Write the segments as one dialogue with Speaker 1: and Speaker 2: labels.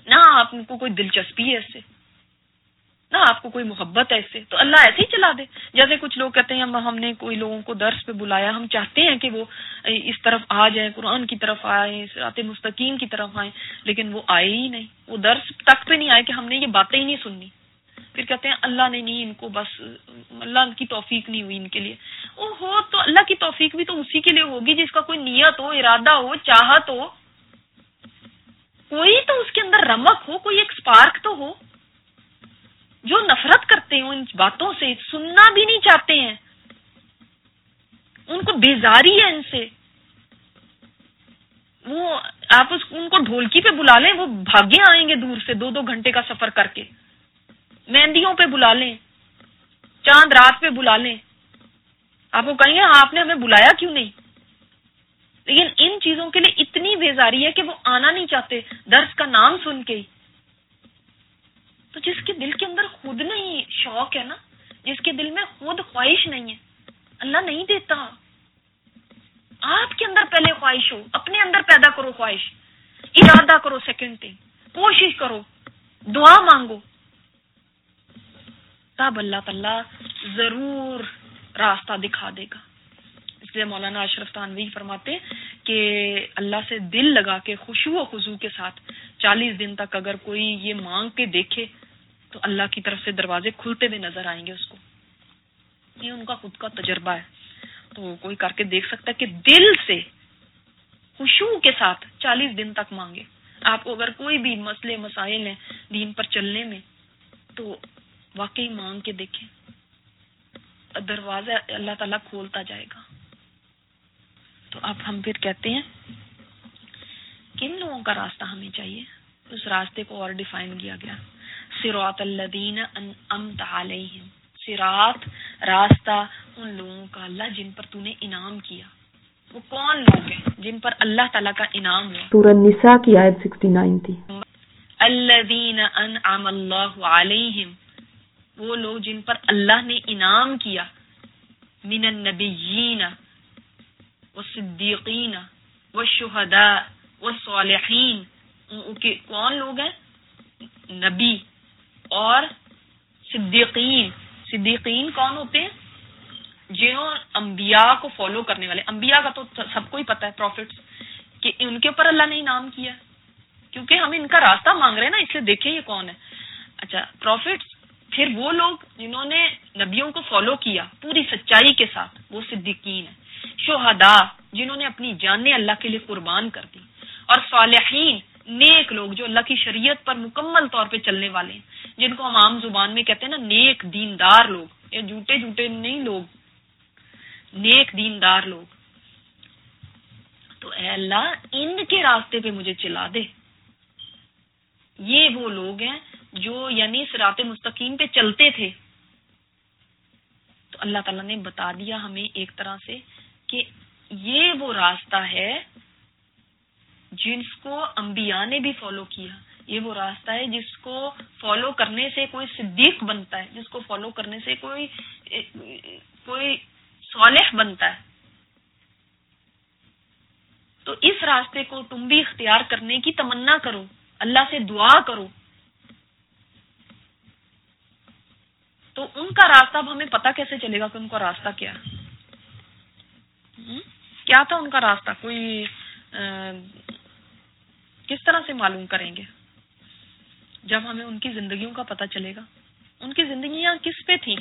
Speaker 1: نہ آپ کو کوئی دلچسپی ہے اس سے، نہ آپ کو کوئی محبت ہے اس سے، تو اللہ ایسے ہی چلا دے. جیسے کچھ لوگ کہتے ہیں ہم نے کوئی لوگوں کو درس پہ بلایا، ہم چاہتے ہیں کہ وہ اس طرف آ جائیں، قرآن کی طرف آئیں، صراط مستقیم کی طرف آئیں، لیکن وہ آئے ہی نہیں، وہ درس تک پہ نہیں آئے کہ ہم نے یہ باتیں ہی نہیں سننی. پھر کہتے ہیں اللہ نے نہیں، ان کو بس اللہ کی توفیق نہیں ہوئی ان کے لیے. وہ ہو تو اللہ کی توفیق بھی تو اسی کے لیے ہوگی جس کا کوئی نیت ہو، ارادہ ہو، چاہت ہو، کوئی تو اس کے اندر رمق ہو، کوئی ایک سپارک تو ہو. جو نفرت کرتے ہیں ان باتوں سے، سننا بھی نہیں چاہتے ہیں، ان کو بیزاری ہے ان سے، وہ آپ ان کو ڈھولکی پہ بلا لیں، وہ بھاگے آئیں گے دور سے 2-2 گھنٹے کا سفر کر کے. مہندیوں پہ بلا لیں، چاند رات پہ بلا لیں، آپ کو کہیں گے آپ نے ہمیں بلایا کیوں نہیں. لیکن ان چیزوں کے لیے اتنی بیزاری ہے کہ وہ آنا نہیں چاہتے درس کا نام سن کے ہی. تو جس کے دل کے اندر خود نہیں شوق ہے نا، جس کے دل میں خود خواہش نہیں ہے، اللہ نہیں دیتا. آپ کے اندر پہلے خواہش ہو، اپنے اندر پیدا کرو خواہش، ارادہ کرو، سیکنڈ تھنگ کوشش کرو، دعا مانگو، تب اللہ تعالیٰ ضرور راستہ دکھا دے گا. اس لیے مولانا اشرف تھانوی فرماتے کہ اللہ سے دل لگا کے خشوع و خضوع کے ساتھ 40 دن تک اگر کوئی یہ مانگ کے دیکھے تو اللہ کی طرف سے دروازے کھلتے ہوئے نظر آئیں گے اس کو. یہ ان کا خود کا تجربہ ہے. تو کوئی کر کے دیکھ سکتا ہے کہ دل سے خشوع کے ساتھ 40 دن تک مانگے. آپ کو اگر کوئی بھی مسئلے مسائل ہیں دین پر چلنے میں تو واقعی مانگ کے دیکھیں، دروازہ اللہ تعالیٰ کھولتا جائے گا. تو اب ہم پھر کہتے ہیں کن لوگوں کا راستہ ہمیں چاہیے. اس راستے کو اور ڈیفائن کیا گیا، صراط الذین انعمت علیہم. صراط راستہ ان لوگوں کا اللہ جن پر تو نے انعام کیا. وہ کون لوگ ہیں جن پر اللہ تعالیٰ کا انعام ہوا؟
Speaker 2: سورہ النساء کی آیت 69 تھی.
Speaker 1: الذین انعم اللہ علیہم، وہ لوگ جن پر اللہ نے انعام کیا، من النبیین والصدیقین والشہداء والصالحین. کون لوگ ہیں؟ نبی اور صدیقین. صدیقین کون ہوتے ہیں؟ جنہوں انبیاء کو فالو کرنے والے. انبیاء کا تو سب کو ہی پتہ ہے، پروفٹس، کہ ان کے اوپر اللہ نے انعام کیا، کیونکہ ہم ان کا راستہ مانگ رہے ہیں نا، اس لیے دیکھیں یہ کون ہے. اچھا، پروفٹس. پھر وہ لوگ جنہوں نے نبیوں کو فالو کیا پوری سچائی کے ساتھ، وہ صدیقین ہیں. شہداء، جنہوں نے اپنی جانیں اللہ کے لیے قربان کر دی. اور صالحین، نیک لوگ جو اللہ کی شریعت پر مکمل طور پہ چلنے والے ہیں، جن کو ہم عام زبان میں کہتے ہیں نا نیک دیندار لوگ. یہ جھوٹے جھوٹے نہیں لوگ، نیک دیندار لوگ. تو اے اللہ ان کے راستے پہ مجھے چلا دے. یہ وہ لوگ ہیں جو یعنی صراط مستقیم پہ چلتے تھے. تو اللہ تعالیٰ نے بتا دیا ہمیں ایک طرح سے کہ یہ وہ راستہ ہے جس کو انبیاء نے بھی فالو کیا. یہ وہ راستہ ہے جس کو فالو کرنے سے کوئی صدیق بنتا ہے، جس کو فالو کرنے سے کوئی صالح بنتا ہے. تو اس راستے کو تم بھی اختیار کرنے کی تمنا کرو، اللہ سے دعا کرو. تو ان کا راستہ اب ہمیں پتہ کیسے چلے گا کہ ان کا راستہ کیا کیا تھا ان کا راستہ؟ کوئی کس طرح سے معلوم کریں گے؟ جب ہمیں ان کی زندگیوں کا پتہ چلے گا. ان کی زندگیاں کس پہ تھیں؟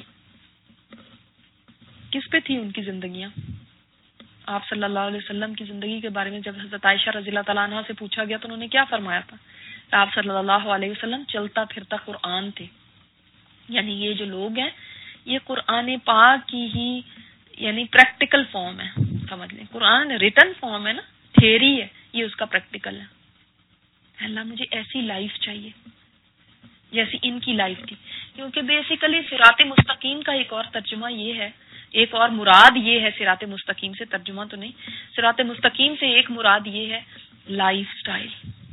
Speaker 1: کس پہ تھی ان کی زندگیاں؟ آپ صلی اللہ علیہ وسلم کی زندگی کے بارے میں جب حضرت عائشہ رضی اللہ تعالیٰ عنہ سے پوچھا گیا تو انہوں نے کیا فرمایا تھا کہ آپ صلی اللہ علیہ وسلم چلتا پھرتا قرآن تھے. یعنی یہ جو لوگ ہیں یہ قرآن پاک کی ہی یعنی پریکٹیکل فارم ہے. سمجھ لیں قرآن ریٹن فارم ہے نا، تھیوری ہے، یہ اس کا پریکٹیکل ہے. اللہ مجھے ایسی لائف چاہیے جیسی ان کی لائف تھی. کیونکہ بیسیکلی صراط مستقیم کا ایک اور ترجمہ یہ ہے، ایک اور مراد یہ ہے، صراط مستقیم سے ترجمہ تو نہیں، صراط مستقیم سے ایک مراد یہ ہے لائف سٹائل.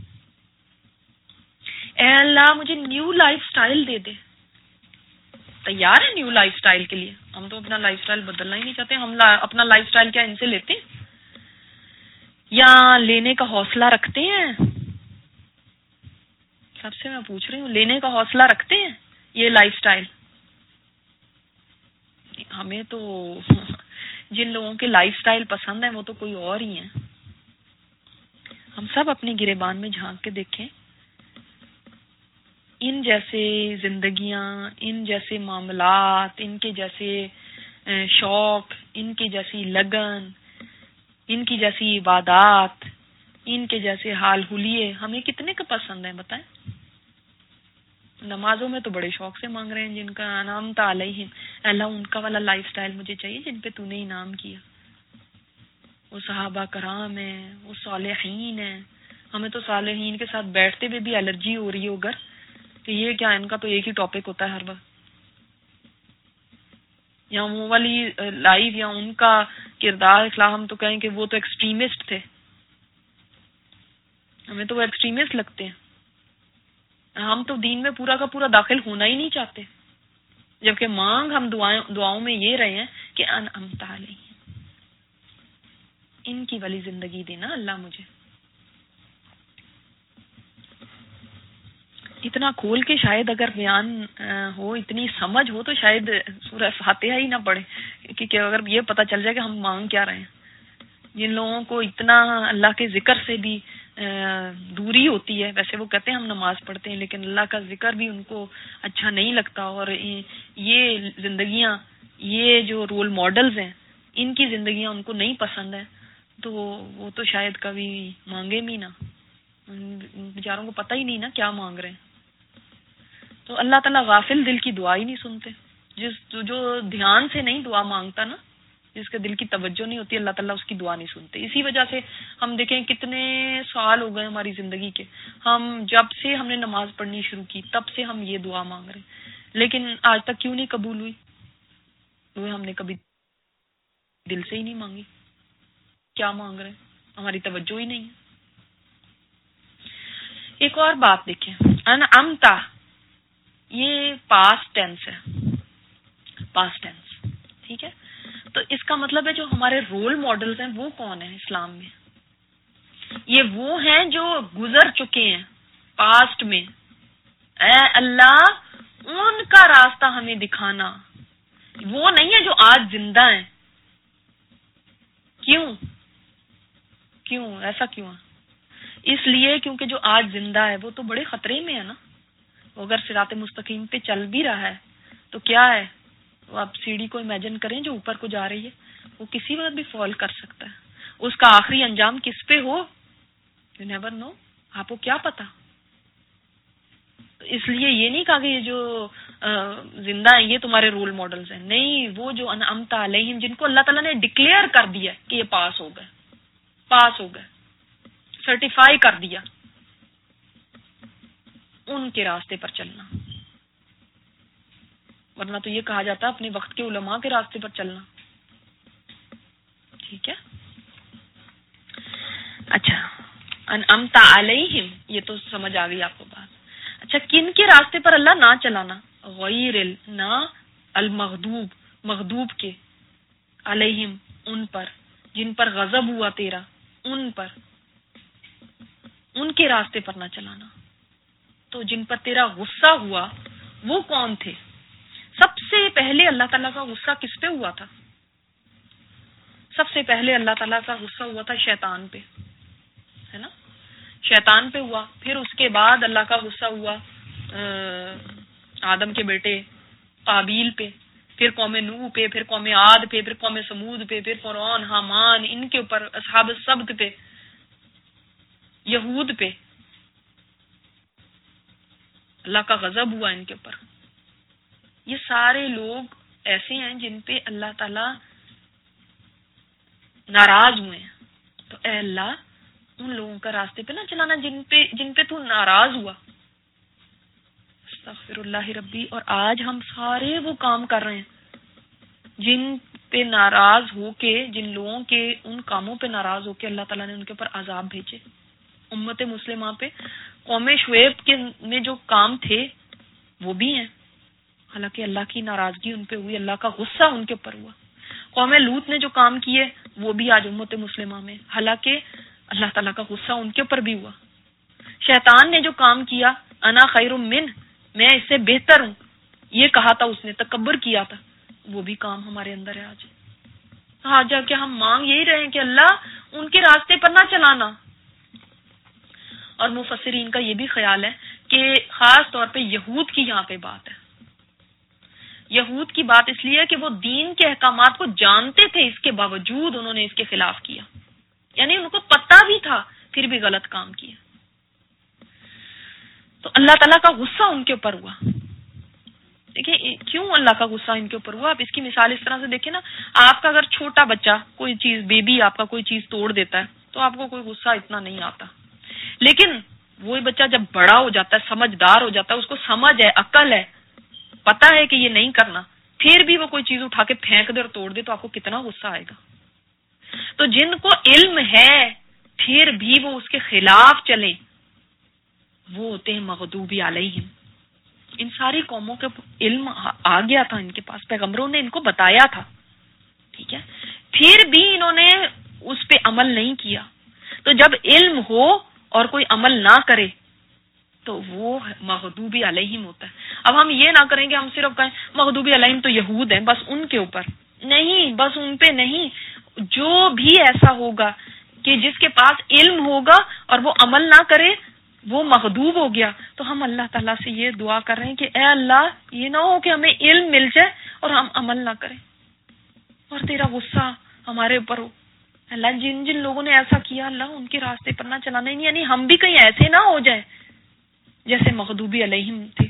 Speaker 1: اے اللہ مجھے نیو لائف سٹائل دے دے. تیار ہے نیو لائف سٹائل کے لیے؟ ہم تو اپنا لائف سٹائل بدلنا ہی نہیں چاہتے. ہم اپنا لائف سٹائل کیا ان سے لیتے ہیں یا لینے کا حوصلہ رکھتے ہیں؟ سب سے میں پوچھ رہی ہوں، لینے کا حوصلہ رکھتے ہیں یہ لائف سٹائل؟ ہمیں تو جن لوگوں کے لائف سٹائل پسند ہیں وہ تو کوئی اور ہی ہیں. ہم سب اپنے گریبان میں جھانک کے دیکھیں، ان جیسے زندگیاں، ان جیسے معاملات، ان کے جیسے شوق، ان کی جیسی لگن، ان کی جیسی عبادات، ان کے جیسے حال حلیے ہمیں کتنے کا پسند ہیں بتائیں؟ نمازوں میں تو بڑے شوق سے مانگ رہے ہیں جن کا انعام علیہم، اللہ ان کا والا لائف سٹائل مجھے چاہیے جن پہ تو نے انعام کیا. وہ صحابہ کرام ہیں، وہ صالحین ہیں. ہمیں تو صالحین کے ساتھ بیٹھتے ہوئے بھی الرجی ہو رہی ہے اگر کہ یہ کیا، ان کا تو ایک ہی ٹاپک ہوتا ہے ہر وقت، یا وہ والی لائف یا ان کا کردار اخلاق ہم تو کہیں کہ وہ تو ایکسٹریمسٹ تھے. ہمیں تو وہ ایکسٹریمسٹ لگتے ہیں. ہم تو دین میں پورا کا پورا داخل ہونا ہی نہیں چاہتے، جبکہ مانگ ہم دعاؤں میں یہ رہے ہیں کہ انعمت علیہم، ان کی والی زندگی دینا اللہ مجھے. اتنا کھول کے شاید اگر بیان ہو، اتنی سمجھ ہو تو شاید سورہ فاتحہ ہی نہ پڑھے، کیونکہ اگر یہ پتہ چل جائے کہ ہم مانگ کیا رہے ہیں. جن لوگوں کو اتنا اللہ کے ذکر سے بھی دوری ہوتی ہے، ویسے وہ کہتے ہیں ہم نماز پڑھتے ہیں لیکن اللہ کا ذکر بھی ان کو اچھا نہیں لگتا، اور یہ زندگیاں، یہ جو رول ماڈلز ہیں، ان کی زندگیاں ان کو نہیں پسند ہیں، تو وہ تو شاید کبھی مانگے بھی نہ. بیچاروں کو پتہ ہی نہیں نا کیا مانگ رہے ہیں. تو اللہ تعالیٰ غافل دل کی دعا ہی نہیں سنتے. جو دھیان سے نہیں دعا مانگتا نا، جس کے دل کی توجہ نہیں ہوتی، اللہ تعالیٰ اس کی دعا نہیں سنتے. اسی وجہ سے ہم دیکھیں کتنے سال ہو گئے ہماری زندگی کے، ہم جب سے ہم نے نماز پڑھنی شروع کی تب سے ہم یہ دعا مانگ رہے ہیں، لیکن آج تک کیوں نہیں قبول ہوئی؟ وہ ہم نے کبھی دل سے ہی نہیں مانگی. کیا مانگ رہے ہیں؟ ہماری توجہ ہی نہیں ہے. ایک اور بات دیکھیں، انعمتا، یہ پاسٹ ٹینس ہے، پاسٹ ٹینس، ٹھیک ہے؟ تو اس کا مطلب ہے جو ہمارے رول ماڈلز ہیں وہ کون ہیں اسلام میں؟ یہ وہ ہیں جو گزر چکے ہیں پاسٹ میں. اے اللہ ان کا راستہ ہمیں دکھانا. وہ نہیں ہے جو آج زندہ ہیں. کیوں ایسا کیوں ہے؟ اس لیے کیونکہ جو آج زندہ ہے وہ تو بڑے خطرے میں ہے نا. وہ اگر صراط مستقیم پہ چل بھی رہا ہے تو کیا ہے، وہ آپ سیڑھی کو امیجن کریں جو اوپر کو جا رہی ہے، وہ کسی وقت بھی فال کر سکتا ہے. اس کا آخری انجام کس پہ ہو، یو نیور نو، آپ کو کیا پتا. اس لیے یہ نہیں کہا کہ یہ جو زندہ ہیں یہ تمہارے رول ماڈلز ہیں، نہیں، وہ جو انعمت علیہم، جن کو اللہ تعالیٰ نے ڈکلیئر کر دیا کہ یہ پاس ہو گئے، سرٹیفائی کر دیا، ان کے راستے پر چلنا. ورنہ تو یہ کہا جاتا اپنے وقت کے علماء کے راستے پر چلنا. ٹھیک ہے، اچھا، انعمت علیہم، یہ تو سمجھ آ گئی آپ کو بات. اچھا، کن کے راستے پر اللہ نہ چلانا؟ غیر نہ المغضوب، مغضوب کے، علیہم، ان پر، جن پر غضب ہوا تیرا، ان پر، ان کے راستے پر نہ چلانا. تو جن پر تیرا غصہ ہوا وہ کون تھے؟ سب سے پہلے اللہ تعالیٰ کا غصہ کس پہ ہوا تھا؟ سب سے پہلے اللہ تعالیٰ کا غصہ ہوا تھا شیطان پہ، ہے نا؟ شیطان پہ ہوا. پھر اس کے بعد اللہ کا غصہ ہوا آدم کے بیٹے قابیل پہ، پھر قوم نوح پہ، پھر قوم عاد پہ، پھر قوم سمود پہ، پھر فرعون، حامان، ان کے اوپر، اصحاب السبت پہ، یہود پہ. اللہ کا غضب ہوا ان کے اوپر. یہ سارے لوگ ایسے ہیں جن پہ اللہ تعالی ناراض ہوئے ہیں. تو اے اللہ ان لوگوں کا راستے پہ نہ چلانا جن پہ تو ناراض ہوا. استغفر اللہ ربی. اور آج ہم سارے وہ کام کر رہے ہیں جن پہ ناراض ہو کے، جن لوگوں کے ان کاموں پہ ناراض ہو کے اللہ تعالیٰ نے ان کے اوپر عذاب بھیجے. امت مسلمہ پہ قوم شعیب کے میں جو کام تھے وہ بھی ہیں، حالانکہ اللہ کی ناراضگی ان پہ ہوئی، اللہ کا غصہ ان کے اوپر ہوا. قوم لوط نے جو کام کیے وہ بھی آج امت مسلمہ میں، حالانکہ اللہ تعالیٰ کا غصہ ان کے اوپر بھی ہوا. شیطان نے جو کام کیا انا خیر من، میں اس سے بہتر ہوں، یہ کہا تھا اس نے، تکبر کیا تھا، وہ بھی کام ہمارے اندر ہے آج جا کے ہم مانگ یہی رہے ہیں کہ اللہ ان کے راستے پر نہ چلانا. اور مفسرین کا یہ بھی خیال ہے کہ خاص طور پہ یہود کی یہاں پہ بات ہے. یہود کی بات اس لیے کہ وہ دین کے احکامات کو جانتے تھے، اس کے باوجود انہوں نے اس کے خلاف کیا، یعنی ان کو پتہ بھی تھا پھر بھی غلط کام کیا. تو اللہ تعالیٰ کا غصہ ان کے اوپر ہوا. دیکھیں کیوں اللہ کا غصہ ان کے اوپر ہوا. آپ اس کی مثال اس طرح سے دیکھیں نا، آپ کا اگر چھوٹا بچہ کوئی چیز، بیبی آپ کا کوئی چیز توڑ دیتا ہے تو آپ کو کوئی غصہ اتنا نہیں آتا، لیکن وہی بچہ جب بڑا ہو جاتا ہے، سمجھدار ہو جاتا ہے، اس کو سمجھ ہے، عقل ہے، پتا ہے کہ یہ نہیں کرنا، پھر بھی وہ کوئی چیز اٹھا کے پھینک دے اور توڑ دے تو آپ کو کتنا غصہ آئے گا. تو جن کو علم ہے پھر بھی وہ اس کے خلاف چلیں، وہ ہوتے ہیں مغضوب علیہم. ان ساری قوموں کے علم آ گیا تھا، ان کے پاس پیغمبروں نے ان کو بتایا تھا، ٹھیک ہے، پھر بھی انہوں نے اس پہ عمل نہیں کیا. تو جب علم ہو اور کوئی عمل نہ کرے تو وہ مغضوب علیہم ہوتا ہے. اب ہم یہ نہ کریں کہ ہم صرف کہیں مغضوب علیہم تو یہود ہیں، بس ان کے اوپر نہیں، بس ان پہ نہیں، جو بھی ایسا ہوگا کہ جس کے پاس علم ہوگا اور وہ عمل نہ کرے وہ مغضوب ہو گیا. تو ہم اللہ تعالیٰ سے یہ دعا کر رہے ہیں کہ اے اللہ یہ نہ ہو کہ ہمیں علم مل جائے اور ہم عمل نہ کریں اور تیرا غصہ ہمارے اوپر ہو. اللہ جن جن لوگوں نے ایسا کیا اللہ ان کے راستے پر نہ چلانا، یعنی ہم بھی کہیں ایسے نہ ہو جائیں جیسے مغضوبی علیہم تھے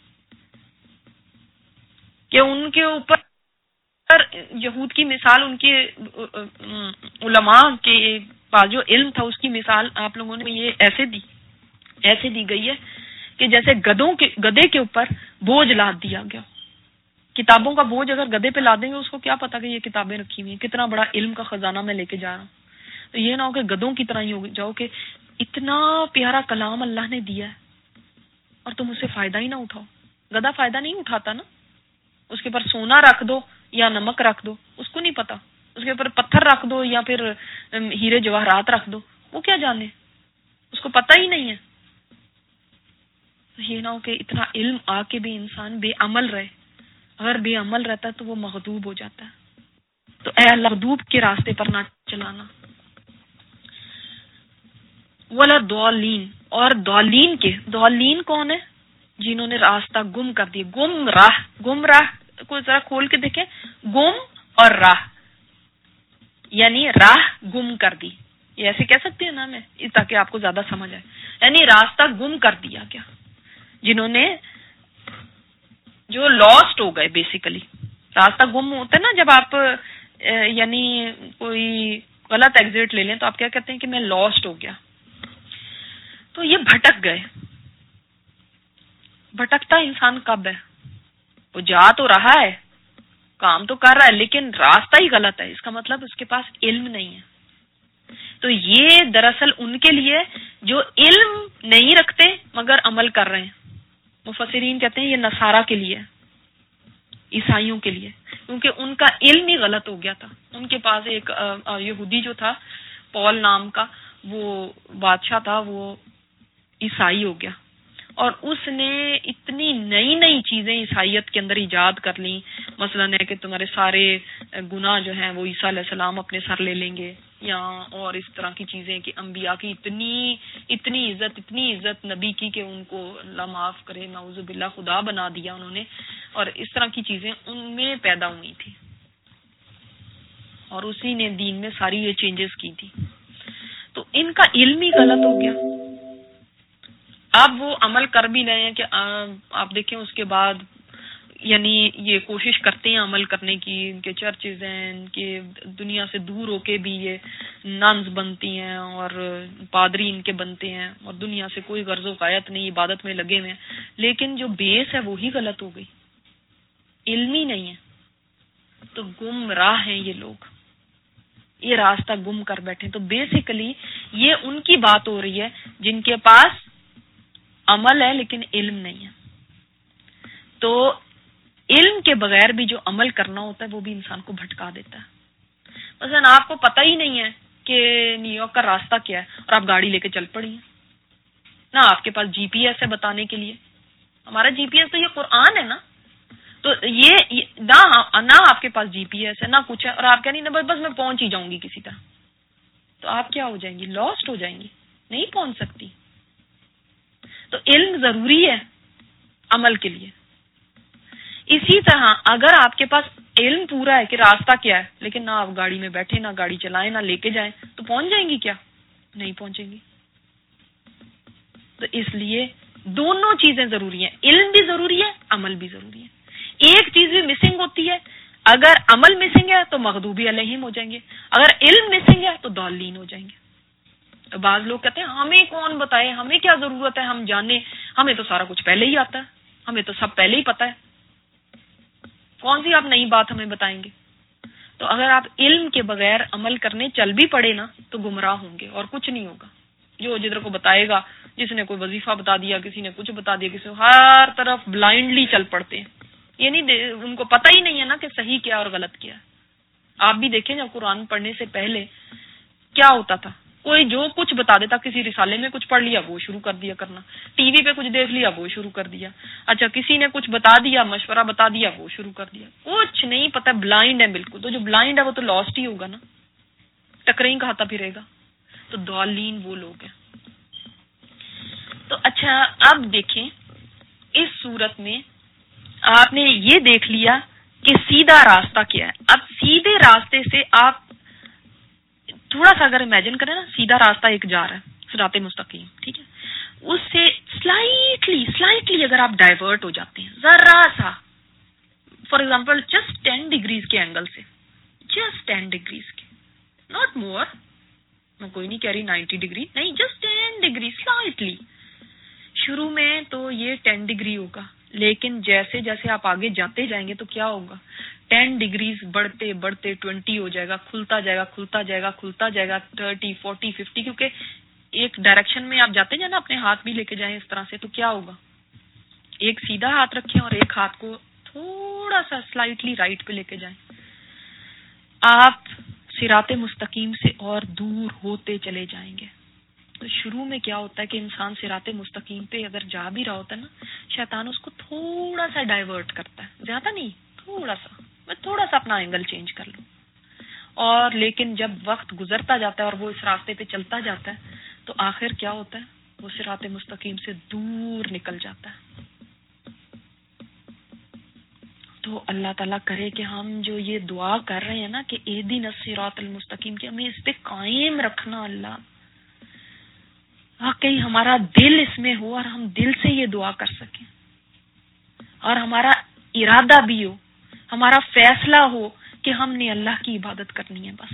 Speaker 1: کہ ان کے اوپر یہود کی مثال، ان کے علماء کے پاس جو علم تھا اس کی مثال آپ لوگوں نے یہ ایسے دی گئی ہے کہ جیسے گدے کے اوپر بوجھ لاد دیا گیا. کتابوں کا بوجھ اگر گدے پہ لاد دیں گے اس کو کیا پتا کہ یہ کتابیں رکھی ہوئی ہیں، کتنا بڑا علم کا خزانہ میں لے کے جا رہا ہوں. تو یہ نہ ہو کہ گدوں کی طرح ہی ہو جاؤ کہ اتنا پیارا کلام اللہ نے دیا ہے اور تم اسے فائدہ ہی نہ اٹھاؤ. گدھا فائدہ نہیں اٹھاتا نا، اس کے اوپر سونا رکھ دو یا نمک رکھ دو اس کو نہیں پتا، اس کے اوپر پتھر رکھ دو یا پھر ہیرے جواہرات رکھ دو، وہ کیا جانے، اس کو پتہ ہی نہیں ہے. یہ نہ ہو کہ اتنا علم آ کے بھی انسان بے عمل رہے. اگر بے عمل رہتا ہے تو وہ مغضوب ہو جاتا ہے. تو اے اللہ مغضوب کے راستے پر نہ چلانا. ولا ضالین، اور ضالین کون ہے؟ جنہوں نے راستہ گم کر دی. گمراہ کو ذرا کھول کے دیکھیں، گم اور راہ، یعنی راہ گم کر دی. یہ ایسے کہہ سکتے ہیں نا میں تاکہ آپ کو زیادہ سمجھ آئے، یعنی راستہ گم کر دیا گیا. جنہوں نے جو لاسٹ ہو گئے، بیسیکلی راستہ گم ہوتا ہے نا جب آپ یعنی کوئی غلط ایگزٹ لے لیں تو آپ کیا کہتے ہیں کہ میں لاسٹ ہو گیا. تو یہ بھٹک گئے. بھٹکتا انسان کب ہے؟ وہ جا تو رہا ہے، کام تو کر رہا ہے، لیکن راستہ ہی غلط ہے، اس کا مطلب اس کے پاس علم نہیں ہے. تو یہ دراصل ان کے لیے جو علم نہیں رکھتے مگر عمل کر رہے ہیں. مفسرین کہتے ہیں یہ نصارہ کے لیے، عیسائیوں کے لیے، کیونکہ ان کا علم ہی غلط ہو گیا تھا. ان کے پاس ایک یہودی جو تھا پول نام کا، وہ بادشاہ تھا، وہ عیسائی ہو گیا اور اس نے اتنی نئی چیزیں عیسائیت کے اندر ایجاد کر لیں. مثلا ہے کہ تمہارے سارے گناہ جو ہیں وہ عیسیٰ علیہ السلام اپنے سر لے لیں گے، یا اور اس طرح کی چیزیں کہ انبیاء کی اتنی عزت نبی کی کہ ان کو اللہ معاف کرے، نعوذ باللہ خدا بنا دیا انہوں نے. اور اس طرح کی چیزیں ان میں پیدا ہوئی تھی اور اسی نے دین میں ساری یہ چینجز کی تھی. تو ان کا علم ہی غلط ہو گیا. اب وہ عمل کر بھی رہے ہیں کہ آپ دیکھیں اس کے بعد یعنی یہ کوشش کرتے ہیں عمل کرنے کی، ان کے چرچز ہیں، ان کے دنیا سے دور ہو کے بھی یہ ننز بنتی ہیں اور پادری ان کے بنتے ہیں اور دنیا سے کوئی غرض و غایت نہیں، عبادت میں لگے ہوئے ہیں. لیکن جو بیس ہے وہی غلط ہو گئی، علم ہی نہیں ہے. تو گمراہ ہیں یہ لوگ، یہ راستہ گم کر بیٹھے. تو بیسیکلی یہ ان کی بات ہو رہی ہے جن کے پاس عمل ہے لیکن علم نہیں ہے. تو علم کے بغیر بھی جو عمل کرنا ہوتا ہے وہ بھی انسان کو بھٹکا دیتا ہے. مثلا آپ کو پتہ ہی نہیں ہے کہ نیو یارک کا راستہ کیا ہے اور آپ گاڑی لے کے چل پڑی ہیں. نہ آپ کے پاس جی پی ایس ہے بتانے کے لیے. ہمارا جی پی ایس تو یہ قرآن ہے نا. تو یہ نہ آپ کے پاس جی پی ایس ہے نہ کچھ ہے, اور آپ کہہ رہی نا بس میں پہنچ ہی جاؤں گی کسی طرح, تو آپ کیا ہو جائیں گی؟ لاسٹ ہو جائیں گی, نہیں پہنچ سکتی. تو علم ضروری ہے عمل کے لیے. اسی طرح اگر آپ کے پاس علم پورا ہے کہ راستہ کیا ہے, لیکن نہ آپ گاڑی میں بیٹھے, نہ گاڑی چلائیں, نہ لے کے جائیں, تو پہنچ جائیں گی کیا؟ نہیں پہنچیں گی. تو اس لیے دونوں چیزیں ضروری ہیں, علم بھی ضروری ہے, عمل بھی ضروری ہے. ایک چیز بھی مسنگ ہوتی ہے, اگر عمل مسنگ ہے تو مغضوبی علیہم ہو جائیں گے, اگر علم مسنگ ہے تو ضالین ہو جائیں گے. تو بعض لوگ کہتے ہیں ہمیں کون بتائے, ہمیں کیا ضرورت ہے, ہم جانیں, ہمیں تو سارا کچھ پہلے ہی آتا ہے, ہمیں تو سب پہلے ہی پتا ہے, کون سی آپ نئی بات ہمیں بتائیں گے. تو اگر آپ علم کے بغیر عمل کرنے چل بھی پڑے نا تو گمراہ ہوں گے اور کچھ نہیں ہوگا. جو جدھر کو بتائے گا, جس نے کوئی وظیفہ بتا دیا, کسی نے کچھ بتا دیا, کسی ہر طرف بلائنڈلی چل پڑتے ہیں. یہ نہیں, ان کو پتہ ہی نہیں ہے نا کہ صحیح کیا اور غلط کیا. آپ بھی دیکھیں جب قرآن پڑھنے سے پہلے کیا ہوتا تھا, کوئی جو کچھ بتا دیتا, کسی رسالے میں کچھ پڑھ لیا وہ شروع کر دیا کرنا, ٹی وی پہ کچھ دیکھ لیا وہ شروع کر دیا, اچھا کسی نے کچھ بتا دیا, مشورہ بتا دیا, وہ شروع کر دیا. کچھ نہیں پتا, بلائنڈ ہے بالکل. تو جو بلائنڈ ہے وہ تو لاسٹ ہی ہوگا نا, ٹکرے ہی کھاتا پھرے گا. تو ضالین وہ لوگ ہیں. تو اچھا اب دیکھیں اس صورت میں آپ نے یہ دیکھ لیا کہ سیدھا راستہ کیا ہے. اب سیدھے راستے سے آپ تھوڑا سا اگر امیجن کریں نا, سیدھا راستہ ایک جا رہا ہے, صراط مستقیم, ٹھیک ہے, اس سے سلائٹلی اگر آپ ڈائیورٹ ہو جاتے ہیں ذرا سا, فار ایگزامپل جسٹ 10 ڈگریز کے اینگل سے, جسٹ 10 ڈگریز کے, ناٹ مور, میں کوئی نہیں کہہ رہی 90 ڈگری, نہیں, جسٹ 10 ڈگری سلائٹلی. شروع میں تو یہ 10 ڈگری ہوگا, لیکن جیسے جیسے آپ آگے جاتے جائیں گے تو کیا ہوگا, 10 ڈگریز بڑھتے بڑھتے 20 ہو جائے گا, کھلتا جائے گا, کھلتا جائے گا, کھلتا جائے گا, 30, 40, 50, کیونکہ ایک ڈائریکشن میں آپ جاتے جائیں نا, اپنے ہاتھ بھی لے کے جائیں اس طرح سے, تو کیا ہوگا, ایک سیدھا ہاتھ رکھیں اور ایک ہاتھ کو تھوڑا سا سلائٹلی رائٹ پہ لے کے جائیں, آپ صراط مستقیم سے اور دور ہوتے چلے جائیں گے. تو شروع میں کیا ہوتا ہے کہ انسان صراط مستقیم پہ اگر جا بھی رہا ہوتا ہے نا, شیطان اس کو تھوڑا سا ڈائیورٹ کرتا ہے, زیادہ نہیں, تھوڑا سا, میں تھوڑا سا اپنا اینگل چینج کر لوں. اور لیکن جب وقت گزرتا جاتا ہے اور وہ اس راستے پہ چلتا جاتا ہے تو آخر کیا ہوتا ہے, وہ صراط مستقیم سے دور نکل جاتا ہے. تو اللہ تعالیٰ کرے کہ ہم جو یہ دعا کر رہے ہیں نا کہ اہدنا الصراط المستقیم, کہ ہمیں اس پہ قائم رکھنا, اللہ واقعی ہمارا دل اس میں ہو اور ہم دل سے یہ دعا کر سکیں, اور ہمارا ارادہ بھی ہو, ہمارا فیصلہ ہو کہ ہم نے اللہ کی عبادت کرنی ہے بس,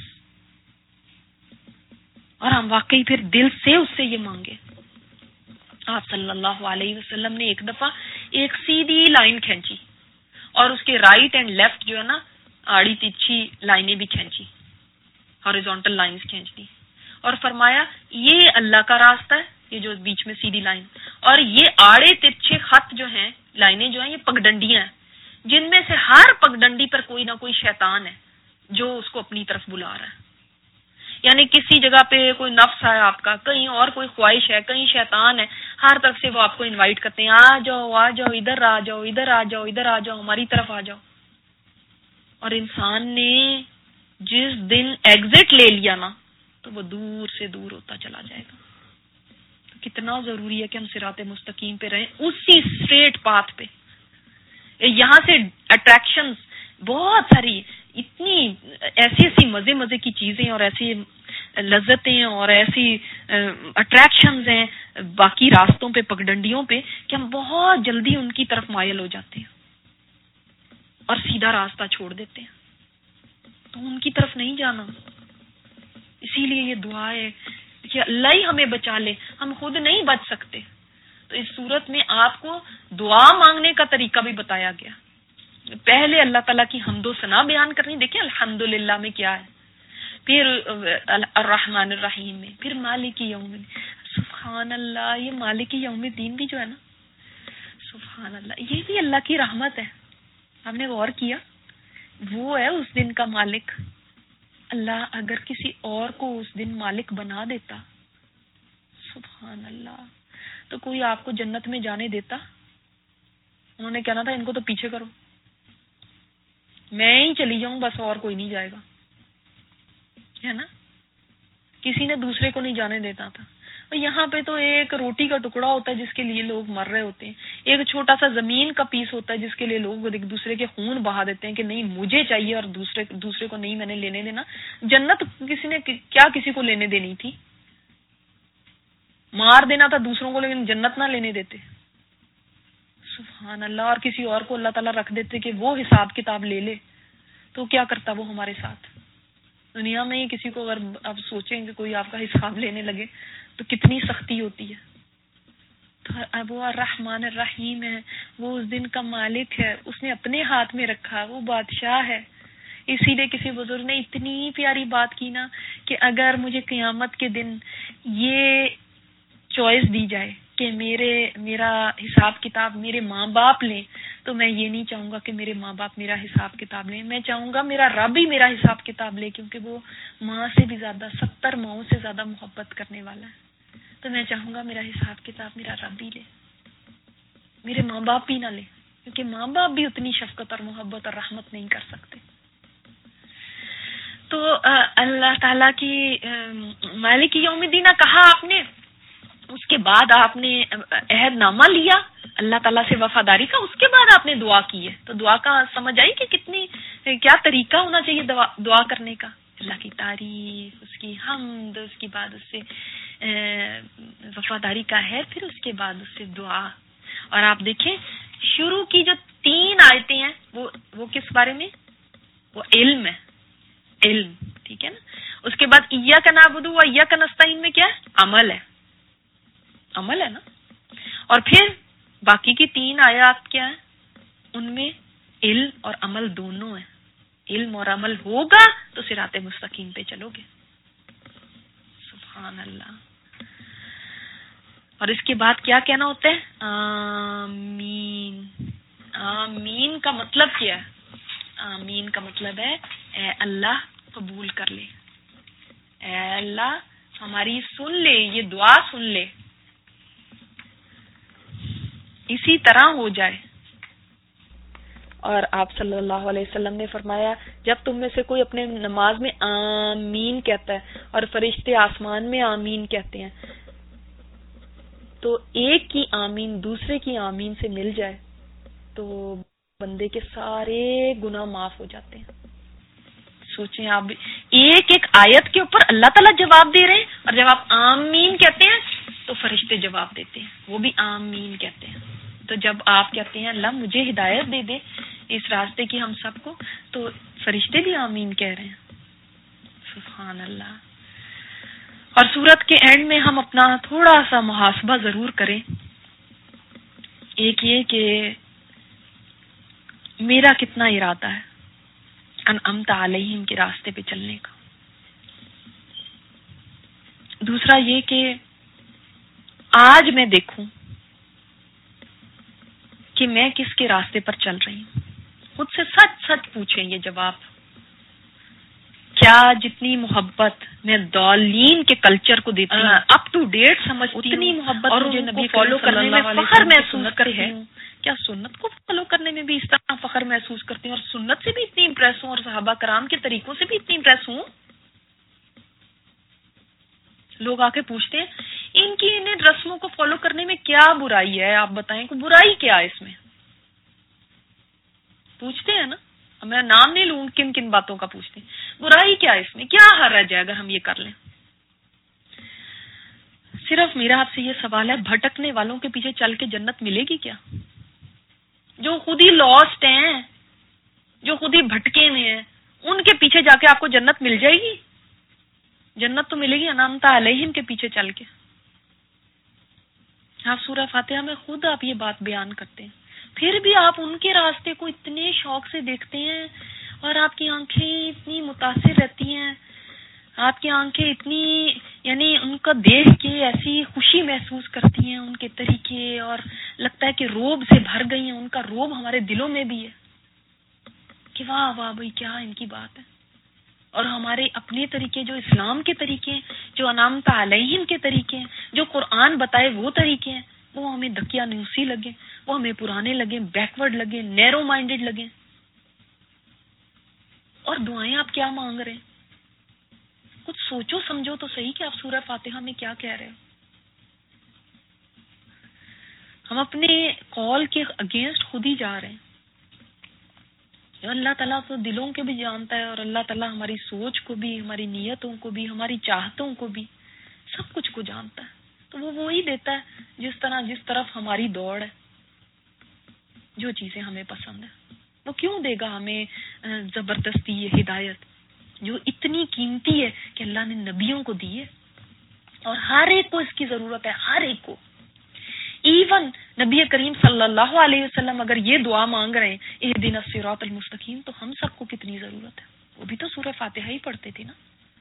Speaker 1: اور ہم واقعی پھر دل سے اس سے یہ مانگے. آپ صلی اللہ علیہ وسلم نے ایک دفعہ ایک سیدھی لائن کھینچی اور اس کے رائٹ اینڈ لیفٹ جو ہے نا آڑی تیچھی لائنیں بھی کھینچی, ہاریزونٹل لائنز کھینچ دی, اور فرمایا یہ اللہ کا راستہ ہے, یہ جو بیچ میں سیدھی لائن, اور یہ آڑے ترچھے خط جو ہیں, لائنیں جو ہیں, یہ پگڈنڈیاں ہیں, جن میں سے ہر پگڈنڈی پر کوئی نہ کوئی شیطان ہے جو اس کو اپنی طرف بلا رہا ہے. یعنی کسی جگہ پہ کوئی نفس ہے آپ کا, کہیں اور کوئی خواہش ہے, کہیں شیطان ہے, ہر طرف سے وہ آپ کو انوائٹ کرتے ہیں, آ جاؤ آ جاؤ, ادھر آ جاؤ, ادھر آ جاؤ, ادھر آ جاؤ, ہماری طرف آ جاؤ. اور انسان نے جس دن ایگزٹ لے لیا نا تو وہ دور سے دور ہوتا چلا جائے گا. کتنا ضروری ہے کہ ہم صراط مستقیم پہ رہیں, اسی اسٹریٹ پاتھ پہ. یہاں سے اٹریکشنز بہت ساری, اتنی ایسی مزے مزے کی چیزیں اور ایسی لذتیں اور ایسی اٹریکشنز ہیں باقی راستوں پہ, پگڈنڈیوں پہ, کہ ہم بہت جلدی ان کی طرف مائل ہو جاتے ہیں اور سیدھا راستہ چھوڑ دیتے ہیں. تو ان کی طرف نہیں جانا. اسی لیے یہ دعا ہے کہ اللہ ہی ہمیں بچا لے, ہم خود نہیں بچ سکتے. تو اس صورت میں آپ کو دعا مانگنے کا طریقہ بھی بتایا گیا. پہلے اللہ تعالیٰ کی حمد و ثنا بیان کرنی, دیکھیں الحمدللہ میں کیا ہے, پھر الرحمن الرحیم میں, پھر مالک یوم الدین. سبحان اللہ, یہ مالک یوم الدین بھی جو ہے نا, سبحان اللہ, یہ بھی اللہ کی رحمت ہے. آپ نے غور کیا, وہ ہے اس دن کا مالک. اللہ اگر کسی اور کو اس دن مالک بنا دیتا, سبحان اللہ, تو کوئی آپ کو جنت میں جانے دیتا؟ انہوں نے کہنا تھا ان کو تو پیچھے کرو، میں ہی چلی جاؤں بس، اور کوئی نہیں جائے گا، ہے نا؟ کسی نے دوسرے کو نہیں جانے دیتا تھا. اور یہاں پہ تو ایک روٹی کا ٹکڑا ہوتا ہے جس کے لیے لوگ مر رہے ہوتے ہیں، ایک چھوٹا سا زمین کا پیس ہوتا ہے جس کے لیے لوگ ایک دوسرے کے خون بہا دیتے ہیں کہ نہیں مجھے چاہیے اور دوسرے کو نہیں میں نے لینے دینا. جنت کسی نے کیا کسی کو لینے دینی تھی؟ مار دینا تھا دوسروں کو، لیکن جنت نہ لینے دیتے. سبحان اللہ. اور کسی اور کو اللہ تعالیٰ رکھ دیتے کہ وہ حساب کتاب لے لے، تو کیا کرتا وہ ہمارے ساتھ؟ دنیا میں ہی کسی کو اگر آپ سوچیں کہ کوئی آپ کا حساب لینے لگے تو کتنی سختی ہوتی ہے. تو اب وہ الرحمن الرحیم ہے، وہ اس دن کا مالک ہے، اس نے اپنے ہاتھ میں رکھا، وہ بادشاہ ہے. اسی لیے کسی بزرگ نے اتنی پیاری بات کی نا کہ اگر مجھے قیامت کے دن یہ چوائس دی جائے کہ میرا حساب کتاب میرے ماں باپ لیں، تو میں یہ نہیں چاہوں گا کہ میرے ماں باپ میرا حساب کتاب لیں، میں چاہوں گا میرا رب ہی میرا حساب کتاب لے، کیونکہ وہ ماں سے بھی زیادہ 70 ماؤں سے زیادہ محبت کرنے والا ہے. تو میں چاہوں گا میرا حساب کتاب میرا رب ہی لے، میرے ماں باپ بھی نہ لے، کیونکہ ماں باپ بھی اتنی شفقت اور محبت اور رحمت نہیں کر سکتے. تو اللہ تعالیٰ کی مالک یوم الدین کہا آپ نے، اس کے بعد آپ نے عہد نامہ لیا اللہ تعالیٰ سے وفاداری کا، اس کے بعد آپ نے دعا کی ہے. تو دعا کا سمجھ آئی کہ کتنی کیا طریقہ ہونا چاہیے دعا کرنے کا؟ اللہ کی تعریف، اس کی حمد، اس کے بعد اس سے وفاداری کا ہے، پھر اس کے بعد اس سے دعا. اور آپ دیکھیں شروع کی جو 3 آیتیں ہیں وہ کس بارے میں؟ وہ علم ہے، علم، ٹھیک ہے نا. اس کے بعد ایاک نعبد و ایاک نستعین میں کیا ہے؟ عمل ہے، عمل ہے نا. اور پھر باقی کی 3 آیات کیا ہیں؟ ان میں علم اور عمل دونوں ہیں. علم اور عمل ہوگا تو صراط مستقیم پہ چلو گے. سبحان اللہ. اور اس کے بعد کیا کہنا ہوتا ہے؟ آمین. آمین کا مطلب کیا ہے؟ آمین کا مطلب ہے اے اللہ قبول کر لے، اے اللہ ہماری سن لے، یہ دعا سن لے، اسی طرح ہو جائے. اور آپ صلی اللہ علیہ وسلم نے فرمایا جب تم میں سے کوئی اپنے نماز میں آمین کہتا ہے اور فرشتے آسمان میں آمین کہتے ہیں تو ایک کی آمین دوسرے کی آمین سے مل جائے تو بندے کے سارے گناہ معاف ہو جاتے ہیں. سوچیں آپ ایک ایک آیت کے اوپر اللہ تعالیٰ جواب دے رہے ہیں، اور جب آپ آمین کہتے ہیں تو فرشتے جواب دیتے ہیں، وہ بھی آمین کہتے ہیں. تو جب آپ کہتے ہیں اللہ مجھے ہدایت دے دے اس راستے کی ہم سب کو، تو فرشتے بھی آمین کہہ رہے ہیں. سبحان اللہ. اور سورت کے اینڈ میں ہم اپنا تھوڑا سا محاسبہ ضرور کریں. ایک یہ کہ میرا کتنا ارادہ ہے انعمت علیہم کے راستے پہ چلنے کا. دوسرا یہ کہ آج میں دیکھوں کہ میں کس کے راستے پر چل رہی ہوں. خود سے سچ سچ پوچھیں یہ جواب. کیا جتنی محبت میں ضالین کے کلچر کو دیتی ہوں اپ ٹو ڈیٹ سمجھتی ہوں، اتنی محبت اور مجھے نبی فالو کرنے میں فخر محسوس کرتی ہوں. کیا سنت کو فالو کرنے میں بھی اس طرح فخر محسوس کرتی ہوں اور سنت سے بھی اتنی امپریس ہوں اور صحابہ کرام کے طریقوں سے بھی اتنی امپریس ہوں؟ لوگ آ کے پوچھتے ہیں ان کی انہیں رسموں کو فالو کرنے میں کیا برائی ہے، آپ بتائیں کہ برائی کیا ہے اس میں؟ پوچھتے ہیں نا. میں نام نہیں لوں کن کن باتوں کا پوچھتے ہیں. برائی کیا ہے اس میں؟ کیا حرج ہے اگر ہم یہ کر لیں؟ صرف میرا آپ سے یہ سوال ہے بھٹکنے والوں کے پیچھے چل کے جنت ملے گی کیا؟ جو خود ہی لاسٹ ہیں، جو خود ہی بھٹکے ہوئے ہیں، ان کے پیچھے جا کے آپ کو جنت مل جائے گی؟ جنت تو ملے گی انعمت علیہم کے پیچھے چل کے. آپ سورہ فاتحہ میں خود آپ یہ بات بیان کرتے ہیں، پھر بھی آپ ان کے راستے کو اتنے شوق سے دیکھتے ہیں اور آپ کی آنکھیں اتنی متاثر رہتی ہیں، آپ کی آنکھیں اتنی یعنی ان کا دیکھ کے ایسی خوشی محسوس کرتی ہیں ان کے طریقے، اور لگتا ہے کہ روب سے بھر گئی ہیں. ان کا روب ہمارے دلوں میں بھی ہے کہ واہ واہ بھائی کیا ان کی بات ہے. اور ہمارے اپنے طریقے جو اسلام کے طریقے ہیں، جو انعمت علیہم کے طریقے ہیں، جو قرآن بتائے وہ طریقے ہیں، وہ ہمیں دقیانوسی لگیں، وہ ہمیں پرانے لگیں، بیکورڈ لگیں، نیرو مائنڈڈ لگیں. اور دعائیں آپ کیا مانگ رہے ہیں؟ کچھ سوچو سمجھو تو صحیح کہ آپ سورہ فاتحہ میں کیا کہہ رہے ہو. ہم اپنے قول کے اگینسٹ خود ہی جا رہے ہیں. اللہ تعالیٰ تو دلوں کے بھی جانتا ہے، اور اللہ تعالیٰ ہماری سوچ کو بھی، ہماری نیتوں کو بھی، ہماری چاہتوں کو بھی، سب کچھ کو جانتا ہے. تو وہ وہی دیتا ہے جس طرف ہماری دوڑ ہے، جو چیزیں ہمیں پسند ہے. وہ کیوں دے گا ہمیں زبردستی یہ ہدایت جو اتنی قیمتی ہے کہ اللہ نے نبیوں کو دی ہے، اور ہر ایک کو اس کی ضرورت ہے، ہر ایک کو. ایون نبی کریم صلی اللہ علیہ وسلم اگر یہ دعا مانگ رہے ہیں اہدنا الصراط المستقیم، تو ہم سب کو کتنی ضرورت ہے. وہ بھی تو سورہ فاتحہ ہی پڑھتے تھے نا.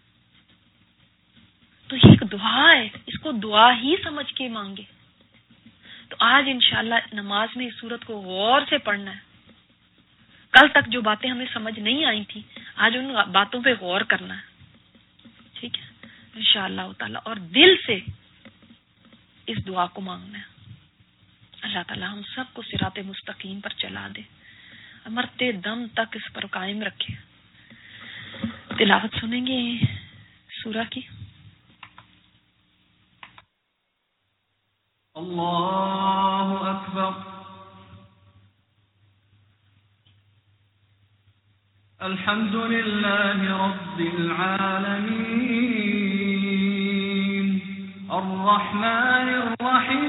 Speaker 1: تو یہ ایک دعا ہے، اس کو دعا ہی سمجھ کے مانگے. تو آج انشاءاللہ نماز میں اس سورت کو غور سے پڑھنا ہے. کل تک جو باتیں ہمیں سمجھ نہیں آئی تھی، آج ان باتوں پہ غور کرنا ہے. ٹھیک ہے انشاءاللہ تعالی، اور دل سے اس دعا کو مانگنا ہے. اللہ تعالی ہم سب کو صراط مستقیم پر چلا دے، مرتے دم تک اس پر قائم رکھے. تلاوت سنیں گے سورہ کی.
Speaker 3: اللہ اکبر. الحمد للہ رب العالمین الرحمن الرحیم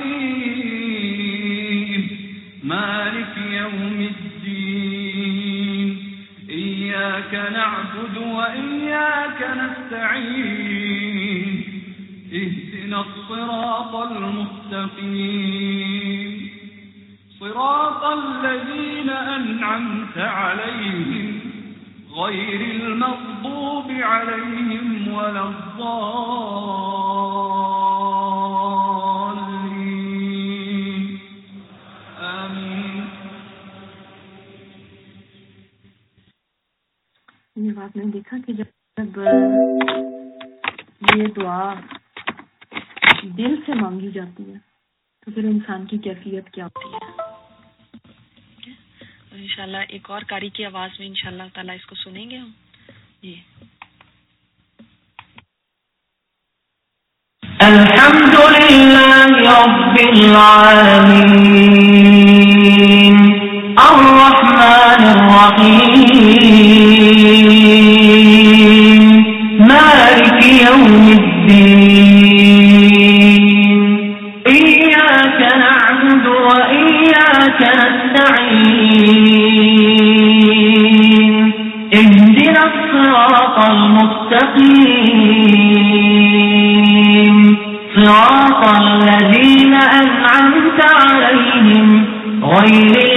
Speaker 3: مالک یوم الدین ایاک نعبد و ایاک نستعین اهدنا الصراط المستقیم صراط الذین انعمت علیہم غیر المغضوب علیہم ولا الضالین آمین.
Speaker 2: یہ بات میں دیکھا کہ جب یہ دعا دل سے مانگی جاتی ہے تو پھر انسان کی کیفیت کیا ہوتی ہے.
Speaker 1: انشاءاللہ ایک اور قاری کی آواز میں انشاءاللہ تعالیٰ اس کو سنیں گے ہم. یہ
Speaker 3: الحمد للہ رب العالمین الرحمن الرحیم مالک یوم الدین ایاک نعبد و ایاک نستعین اهدنا الصراط المستقیم صراط الذین انعمت علیہم غیر